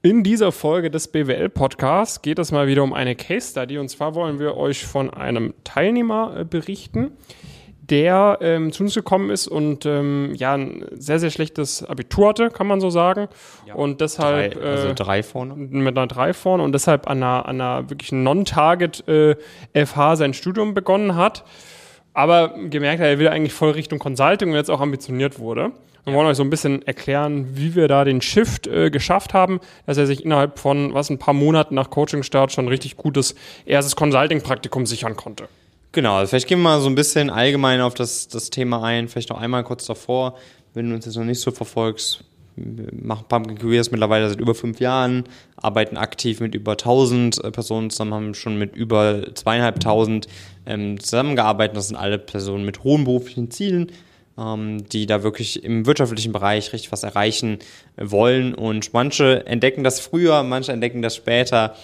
In dieser Folge des BWL-Podcasts geht es mal wieder um eine Case-Study. Und zwar wollen wir euch von einem Teilnehmer berichten, der zu uns gekommen ist und ein sehr, sehr schlechtes Abitur hatte, kann man so sagen. Ja, und deshalb 3 vorne. Mit einer 3 vorne und deshalb an einer wirklich Non-Target FH sein Studium begonnen hat. Aber gemerkt hat, er will eigentlich voll Richtung Consulting und jetzt auch ambitioniert wurde. Wir wollen euch so ein bisschen erklären, wie wir da den Shift geschafft haben, dass er sich innerhalb von ein paar Monaten nach Coaching-Start schon ein richtig gutes erstes Consulting-Praktikum sichern konnte. Genau, also vielleicht gehen wir mal so ein bisschen allgemein auf das Thema ein, vielleicht noch einmal kurz davor, wenn du uns jetzt noch nicht so verfolgst. Wir machen Pumpkin Careers mittlerweile seit über 5 Jahren, arbeiten aktiv mit über 1000 Personen zusammen, haben schon mit über 2500 zusammengearbeitet. Das sind alle Personen mit hohen beruflichen Zielen, die da wirklich im wirtschaftlichen Bereich richtig was erreichen wollen. Und manche entdecken das früher, manche entdecken das später.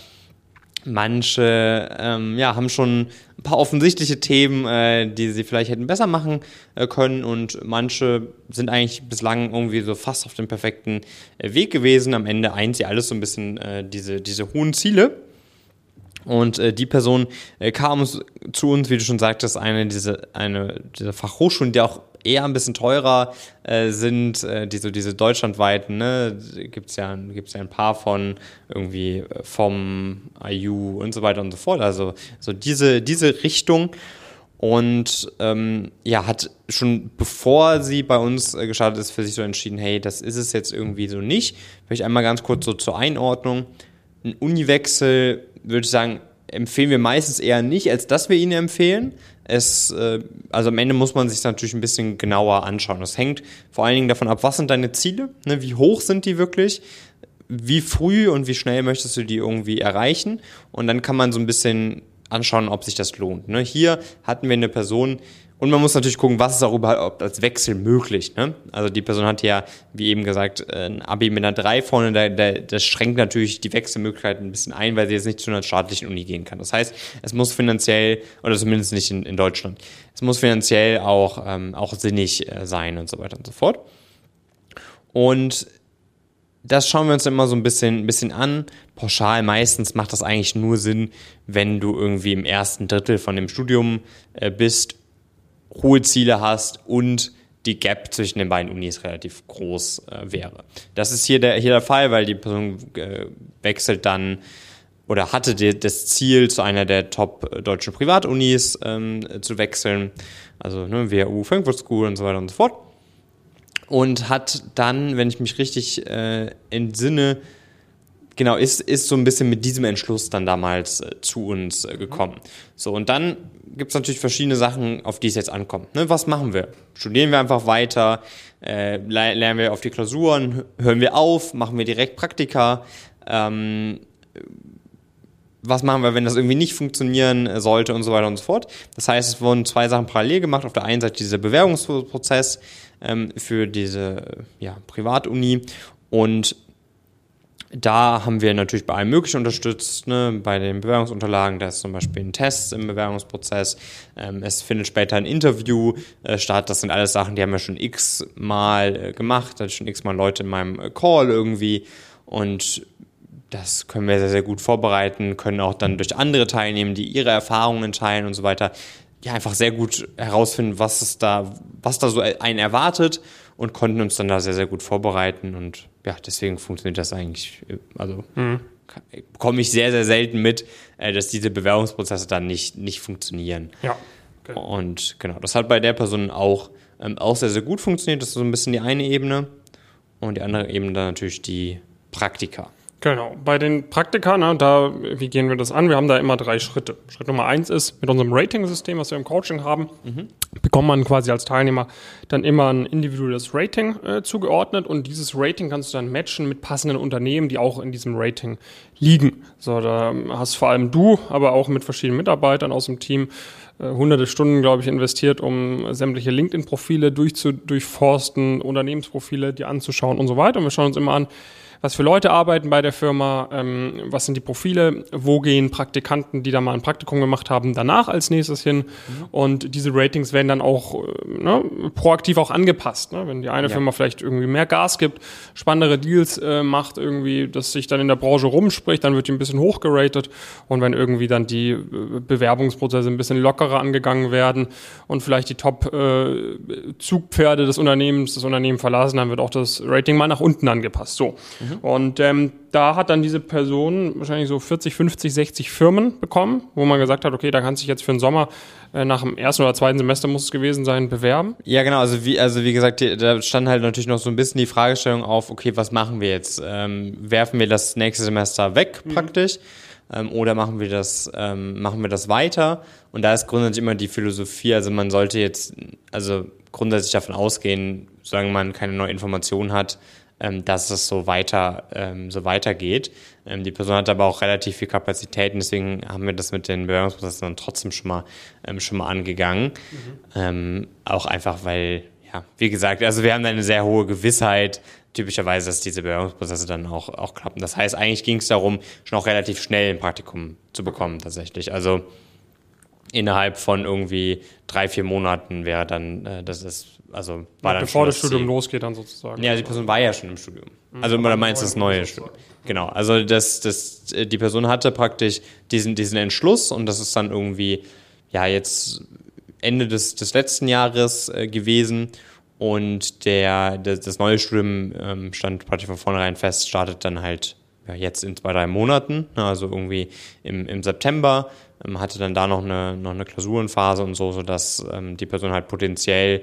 Manche haben schon ein paar offensichtliche Themen, die sie vielleicht hätten besser machen können, und manche sind eigentlich bislang irgendwie so fast auf dem perfekten Weg gewesen. Am Ende eint sie alles so ein bisschen diese hohen Ziele. Und die Person kam zu uns, wie du schon sagtest, eine dieser Fachhochschulen, die auch eher ein bisschen teurer sind, diese deutschlandweiten, ne, gibt's ja ein paar von irgendwie vom IU und so weiter und so fort, also so diese Richtung. Und hat schon bevor sie bei uns gestartet ist, für sich so entschieden, hey, das ist es jetzt irgendwie so nicht. Vielleicht einmal ganz kurz so zur Einordnung. Ein Uniwechsel, würde ich sagen, empfehlen wir meistens eher nicht, als dass wir ihn empfehlen. Also am Ende muss man sich natürlich ein bisschen genauer anschauen. Das hängt vor allen Dingen davon ab, was sind deine Ziele, ne? Wie hoch sind die wirklich, wie früh und wie schnell möchtest du die irgendwie erreichen, und dann kann man so ein bisschen anschauen, ob sich das lohnt. Ne? Hier hatten wir eine Person, und man muss natürlich gucken, was ist auch überhaupt als Wechsel möglich. Ne? Also die Person hat ja, wie eben gesagt, ein Abi mit einer 3 vorne, das schränkt natürlich die Wechselmöglichkeiten ein bisschen ein, weil sie jetzt nicht zu einer staatlichen Uni gehen kann. Das heißt, es muss finanziell, oder zumindest nicht in Deutschland, es muss finanziell auch sinnig sein und so weiter und so fort. Und das schauen wir uns immer so ein bisschen an. Pauschal meistens macht das eigentlich nur Sinn, wenn du irgendwie im ersten Drittel von dem Studium bist, hohe Ziele hast und die Gap zwischen den beiden Unis relativ groß wäre. Das ist hier der Fall, weil die Person wechselt dann oder hatte das Ziel, zu einer der top deutschen Privatunis zu wechseln, also WHU, Frankfurt School und so weiter und so fort. Und hat dann, wenn ich mich richtig entsinne, genau, ist so ein bisschen mit diesem Entschluss dann damals zu uns gekommen. So, und dann gibt es natürlich verschiedene Sachen, auf die es jetzt ankommt. Ne? Was machen wir? Studieren wir einfach weiter? Lernen wir auf die Klausuren? Hören wir auf? Machen wir direkt Praktika? Was machen wir, wenn das irgendwie nicht funktionieren sollte und so weiter und so fort? Das heißt, es wurden 2 Sachen parallel gemacht. Auf der einen Seite dieser Bewerbungsprozess für diese Privatuni, und da haben wir natürlich bei allem Möglichen unterstützt, ne? Bei den Bewerbungsunterlagen, da ist zum Beispiel ein Test im Bewerbungsprozess, es findet später ein Interview statt, das sind alles Sachen, die haben wir schon x-mal gemacht, da sind schon x-mal Leute in meinem Call irgendwie, und das können wir sehr, sehr gut vorbereiten, können auch dann durch andere teilnehmen, die ihre Erfahrungen teilen und so weiter, ja, einfach sehr gut herausfinden, was da so einen erwartet, und konnten uns dann da sehr, sehr gut vorbereiten, und ja, deswegen funktioniert das eigentlich, also bekomme ich sehr, sehr selten mit, dass diese Bewerbungsprozesse dann nicht funktionieren. Ja. Okay. Und genau, das hat bei der Person auch sehr, sehr gut funktioniert. Das ist so ein bisschen die eine Ebene, und die andere Ebene dann natürlich die Praktika. Genau, bei den Praktika, wie gehen wir das an? Wir haben da immer 3 Schritte. Schritt Nummer 1 ist, mit unserem Rating-System, was wir im Coaching haben, bekommt man quasi als Teilnehmer dann immer ein individuelles Rating zugeordnet, und dieses Rating kannst du dann matchen mit passenden Unternehmen, die auch in diesem Rating liegen. So, da hast vor allem du, aber auch mit verschiedenen Mitarbeitern aus dem Team hunderte Stunden, glaube ich, investiert, um sämtliche LinkedIn-Profile durchforsten, Unternehmensprofile dir anzuschauen und so weiter. Und wir schauen uns immer an, was für Leute arbeiten bei der Firma, was sind die Profile, wo gehen Praktikanten, die da mal ein Praktikum gemacht haben, danach als nächstes hin. Und diese Ratings werden dann auch proaktiv auch angepasst. Ne? Wenn die eine Firma vielleicht irgendwie mehr Gas gibt, spannendere Deals macht, irgendwie, dass sich dann in der Branche rumspricht, dann wird die ein bisschen hochgeratet. Und wenn irgendwie dann die Bewerbungsprozesse ein bisschen lockerer angegangen werden und vielleicht die Top-Zugpferde des Unternehmens das Unternehmen verlassen, dann wird auch das Rating mal nach unten angepasst. So. Und da hat dann diese Person wahrscheinlich so 40, 50, 60 Firmen bekommen, wo man gesagt hat, okay, da kannst du dich jetzt für den Sommer nach dem ersten oder zweiten Semester muss es gewesen sein, bewerben. Ja, genau, also wie gesagt, da stand halt natürlich noch so ein bisschen die Fragestellung auf, okay, was machen wir jetzt? Werfen wir das nächste Semester weg praktisch? Oder machen wir das weiter? Und da ist grundsätzlich immer die Philosophie, also man sollte jetzt grundsätzlich davon ausgehen, solange man keine neue Information hat, dass es so weitergeht. Die Person hat aber auch relativ viel Kapazität, und deswegen haben wir das mit den Bewerbungsprozessen dann trotzdem schon mal angegangen. Auch einfach, weil, ja, wie gesagt, also wir haben da eine sehr hohe Gewissheit, typischerweise, dass diese Bewerbungsprozesse dann auch klappen. Das heißt, eigentlich ging es darum, schon auch relativ schnell ein Praktikum zu bekommen tatsächlich. Also innerhalb von irgendwie 3-4 Monaten wäre dann, war dann bevor das Studium losgeht dann sozusagen. Ja, die Person war ja schon im Studium. Also oder meinst du das neue Studium? Genau, also die Person hatte praktisch diesen Entschluss, und das ist dann irgendwie, ja, jetzt Ende des letzten Jahres gewesen. Und das neue Studium stand praktisch von vornherein fest, startet dann halt jetzt in 2-3 Monaten, also irgendwie im September, hatte dann da noch eine Klausurenphase und so, sodass die Person halt potenziell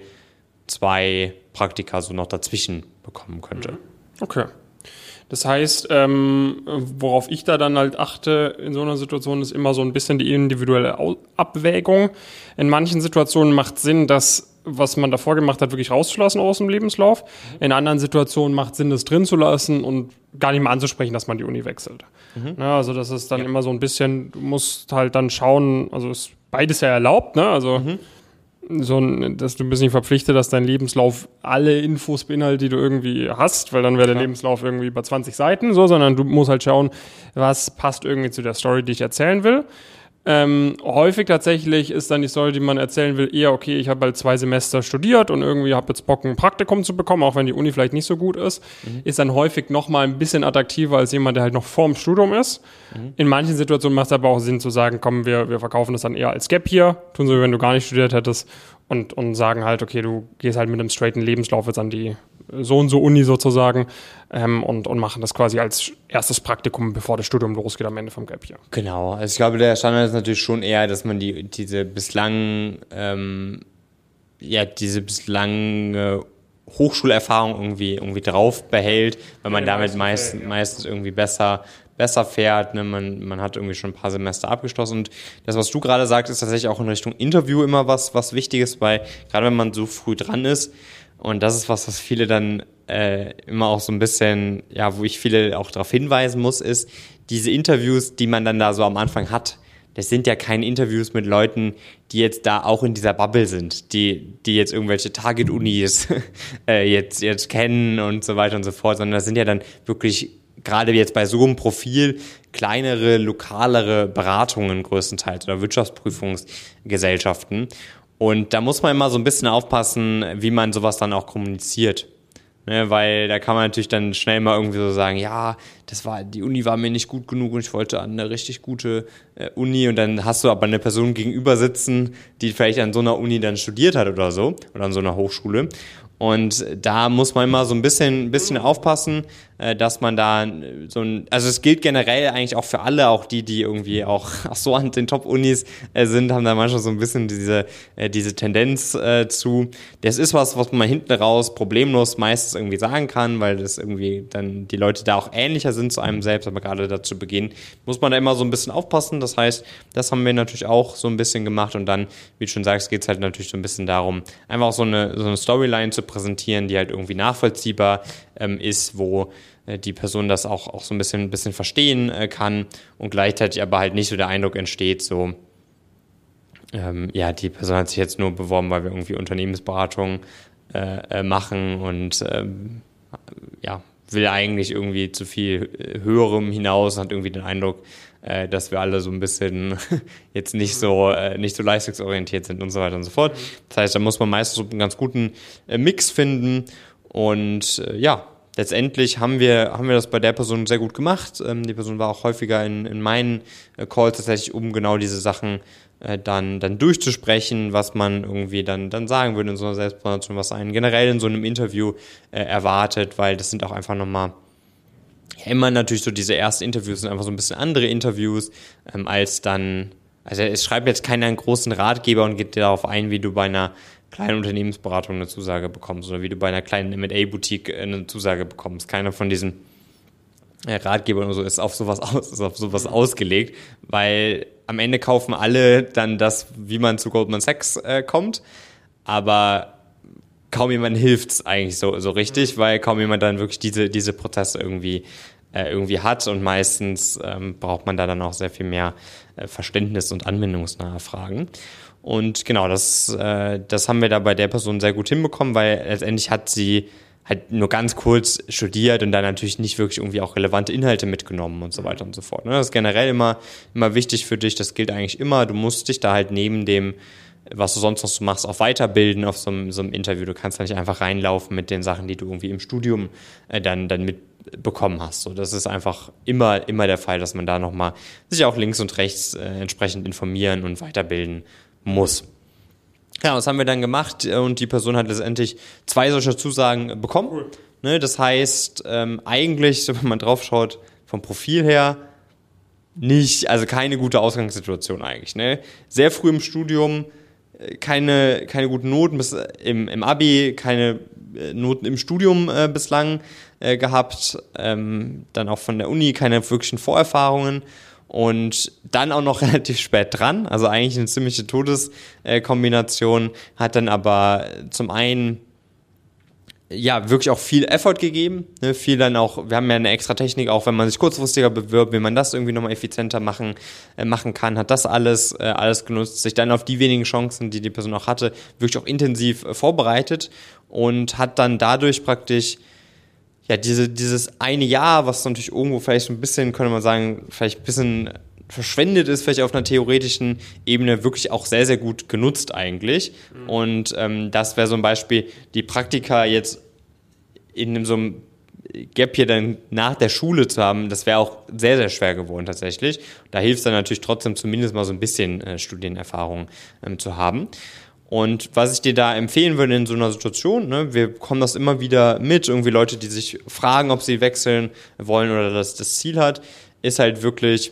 2 Praktika so noch dazwischen bekommen könnte. Okay. Das heißt, worauf ich da dann halt achte in so einer Situation, ist immer so ein bisschen die individuelle Abwägung. In manchen Situationen macht Sinn, das, was man davor gemacht hat, wirklich rauszulassen aus dem Lebenslauf. In anderen Situationen macht Sinn, das drin zu lassen und gar nicht mehr anzusprechen, dass man die Uni wechselt. Also das ist dann immer so ein bisschen, du musst halt dann schauen, also ist beides ja erlaubt, ne? Also dass du bist nicht verpflichtet, dass dein Lebenslauf alle Infos beinhaltet, die du irgendwie hast, weil dann wäre der Lebenslauf irgendwie über 20 Seiten, sondern du musst halt schauen, was passt irgendwie zu der Story, die ich erzählen will. Häufig tatsächlich ist dann die Story, die man erzählen will, eher, okay, ich habe halt 2 Semester studiert und irgendwie habe jetzt Bock, ein Praktikum zu bekommen, auch wenn die Uni vielleicht nicht so gut ist, ist dann häufig nochmal ein bisschen attraktiver als jemand, der halt noch vorm Studium ist. In manchen Situationen macht es aber auch Sinn zu sagen, komm, wir verkaufen das dann eher als Gap hier, tun so, wie wenn du gar nicht studiert hättest, und sagen halt, okay, du gehst halt mit einem straighten Lebenslauf jetzt an die so und so Uni sozusagen und machen das quasi als erstes Praktikum, bevor das Studium losgeht am Ende vom Gap Year. Genau, also ich glaube, der Standard ist natürlich schon eher, dass man diese bislang Hochschulerfahrung irgendwie drauf behält, weil man damit meistens irgendwie besser fährt, ne? Man hat irgendwie schon ein paar Semester abgeschlossen, und das, was du gerade sagst, ist tatsächlich auch in Richtung Interview immer was Wichtiges, weil gerade wenn man so früh dran ist, und das ist was viele dann immer auch so ein bisschen, ja, wo ich viele auch darauf hinweisen muss, ist, diese Interviews, die man dann da so am Anfang hat, das sind ja keine Interviews mit Leuten, die jetzt da auch in dieser Bubble sind, die jetzt irgendwelche Target-Unis jetzt kennen und so weiter und so fort, sondern das sind ja dann wirklich, gerade jetzt bei so einem Profil, kleinere, lokalere Beratungen größtenteils oder Wirtschaftsprüfungsgesellschaften. Und da muss man immer so ein bisschen aufpassen, wie man sowas dann auch kommuniziert. Ne, weil da kann man natürlich dann schnell mal irgendwie so sagen, ja, die Uni war mir nicht gut genug und ich wollte an eine richtig gute Uni, und dann hast du aber eine Person gegenüber sitzen, die vielleicht an so einer Uni dann studiert hat oder so, oder an so einer Hochschule. Und da muss man immer so ein bisschen aufpassen, dass man da also es gilt generell eigentlich auch für alle, auch die irgendwie auch so an den Top-Unis sind, haben da manchmal so ein bisschen diese Tendenz zu. Das ist was man hinten raus problemlos meistens irgendwie sagen kann, weil das irgendwie dann die Leute da auch ähnlicher sind zu einem selbst, aber gerade da zu Beginn muss man da immer so ein bisschen aufpassen. Das heißt, das haben wir natürlich auch so ein bisschen gemacht, und dann, wie du schon sagst, geht es halt natürlich so ein bisschen darum, einfach auch so eine Storyline zu präsentieren, die halt irgendwie nachvollziehbar ist, wo die Person das auch so ein bisschen verstehen kann, und gleichzeitig aber halt nicht so der Eindruck entsteht, so die Person hat sich jetzt nur beworben, weil wir irgendwie Unternehmensberatung machen und will eigentlich irgendwie zu viel Höherem hinaus und hat irgendwie den Eindruck, dass wir alle so ein bisschen jetzt nicht so leistungsorientiert sind und so weiter und so fort. Das heißt, da muss man meistens so einen ganz guten Mix finden und letztendlich haben wir das bei der Person sehr gut gemacht. Die Person war auch häufiger in meinen Calls tatsächlich, um genau diese Sachen dann durchzusprechen, was man irgendwie dann sagen würde in so einer Selbstpräsentation, was einen generell in so einem Interview erwartet, weil das sind auch einfach nochmal immer natürlich so diese ersten Interviews sind einfach so ein bisschen andere Interviews als dann, also es schreibt jetzt keiner einen großen Ratgeber und geht darauf ein, wie du bei einer kleinen Unternehmensberatung eine Zusage bekommst oder wie du bei einer kleinen M&A-Boutique eine Zusage bekommst. Keiner von diesen Ratgebern oder so ist auf sowas ausgelegt, weil am Ende kaufen alle dann das, wie man zu Goldman Sachs kommt, aber kaum jemand hilft's eigentlich so richtig, weil kaum jemand dann wirklich diese Prozesse irgendwie hat und meistens braucht man da dann auch sehr viel mehr Verständnis und anwendungsnahe Fragen. Und genau, das haben wir da bei der Person sehr gut hinbekommen, weil letztendlich hat sie halt nur ganz kurz studiert und dann natürlich nicht wirklich irgendwie auch relevante Inhalte mitgenommen und so weiter und so fort. Das ist generell immer wichtig für dich, das gilt eigentlich immer, du musst dich da halt neben dem, was du sonst noch so machst, auch weiterbilden auf so einem Interview. Du kannst da nicht einfach reinlaufen mit den Sachen, die du irgendwie im Studium dann mitbekommen hast. So, das ist einfach immer der Fall, dass man da nochmal sich auch links und rechts entsprechend informieren und weiterbilden muss. Ja, das haben wir dann gemacht und die Person hat letztendlich 2 solcher Zusagen bekommen. Cool. Ne, das heißt, eigentlich, so wenn man drauf schaut, vom Profil her, also keine gute Ausgangssituation eigentlich. Ne? Sehr früh im Studium, keine guten Noten bis im Abi, keine Noten im Studium bislang gehabt, dann auch von der Uni keine wirklichen Vorerfahrungen und dann auch noch relativ spät dran, also eigentlich eine ziemliche Todeskombination, hat dann aber zum einen wirklich auch viel Effort gegeben, ne, viel dann auch, wir haben ja eine extra Technik, auch wenn man sich kurzfristiger bewirbt, wie man das irgendwie nochmal effizienter machen kann, hat das alles genutzt, sich dann auf die wenigen Chancen, die Person auch hatte, wirklich auch intensiv vorbereitet und hat dann dadurch praktisch dieses eine Jahr, was natürlich irgendwo vielleicht ein bisschen, könnte man sagen, vielleicht ein bisschen verschwendet ist, vielleicht auf einer theoretischen Ebene, wirklich auch sehr, sehr gut genutzt eigentlich. Mhm. Und das wäre so ein Beispiel, die Praktika jetzt in so einem Gap hier dann nach der Schule zu haben, das wäre auch sehr, sehr schwer geworden tatsächlich. Da hilft es dann natürlich trotzdem zumindest mal so ein bisschen Studienerfahrung zu haben. Und was ich dir da empfehlen würde in so einer Situation, ne, wir bekommen das immer wieder mit, irgendwie Leute, die sich fragen, ob sie wechseln wollen oder das Ziel hat, ist halt wirklich,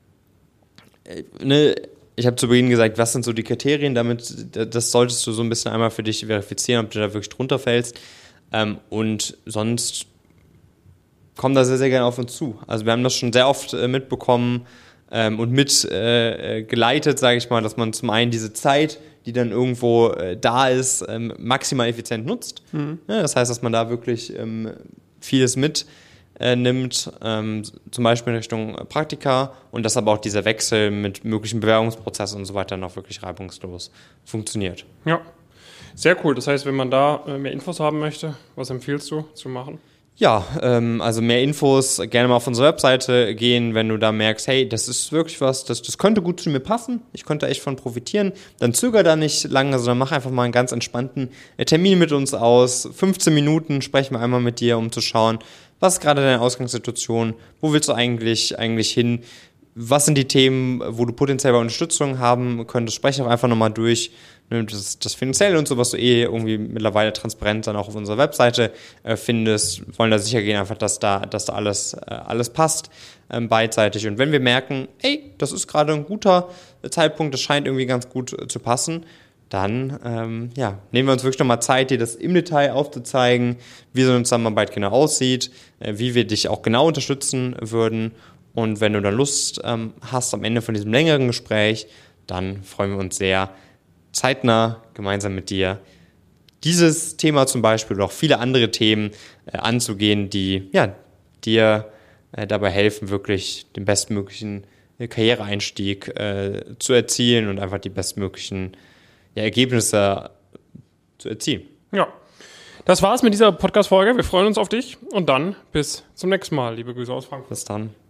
ne, ich habe zu Beginn gesagt, was sind so die Kriterien, das solltest du so ein bisschen einmal für dich verifizieren, ob du da wirklich drunter fällst. Und sonst kommen da sehr, sehr gerne auf uns zu. Also wir haben das schon sehr oft mitbekommen und geleitet, sage ich mal, dass man zum einen diese Zeit, die dann irgendwo da ist, maximal effizient nutzt. Mhm. Ja, das heißt, dass man da wirklich vieles mitnimmt, zum Beispiel in Richtung Praktika und dass aber auch dieser Wechsel mit möglichen Bewerbungsprozessen und so weiter noch wirklich reibungslos funktioniert. Ja, sehr cool. Das heißt, wenn man da mehr Infos haben möchte, was empfiehlst du zu machen? Ja, also mehr Infos, gerne mal auf unsere Webseite gehen, wenn du da merkst, hey, das ist wirklich was, das könnte gut zu mir passen, ich könnte echt von profitieren, dann zöger da nicht lange, sondern mach einfach mal einen ganz entspannten Termin mit uns aus, 15 Minuten sprechen wir einmal mit dir, um zu schauen, was ist gerade deine Ausgangssituation, wo willst du eigentlich hin, was sind die Themen, wo du potenziell Unterstützung haben könntest, spreche auch einfach nochmal durch, das Finanzielle und so, was du irgendwie mittlerweile transparent dann auch auf unserer Webseite findest, wollen da sicher gehen einfach, dass da alles passt beidseitig. Und wenn wir merken, ey, das ist gerade ein guter Zeitpunkt, das scheint irgendwie ganz gut zu passen, dann nehmen wir uns wirklich nochmal Zeit, dir das im Detail aufzuzeigen, wie so eine Zusammenarbeit genau aussieht, wie wir dich auch genau unterstützen würden. Und wenn du dann Lust hast am Ende von diesem längeren Gespräch, dann freuen wir uns sehr, zeitnah gemeinsam mit dir dieses Thema zum Beispiel oder auch viele andere Themen anzugehen, die dir dabei helfen, wirklich den bestmöglichen Karriereeinstieg zu erzielen und einfach die bestmöglichen Ergebnisse zu erzielen. Ja. Das war's mit dieser Podcast-Folge. Wir freuen uns auf dich und dann bis zum nächsten Mal. Liebe Grüße aus Frankfurt. Bis dann.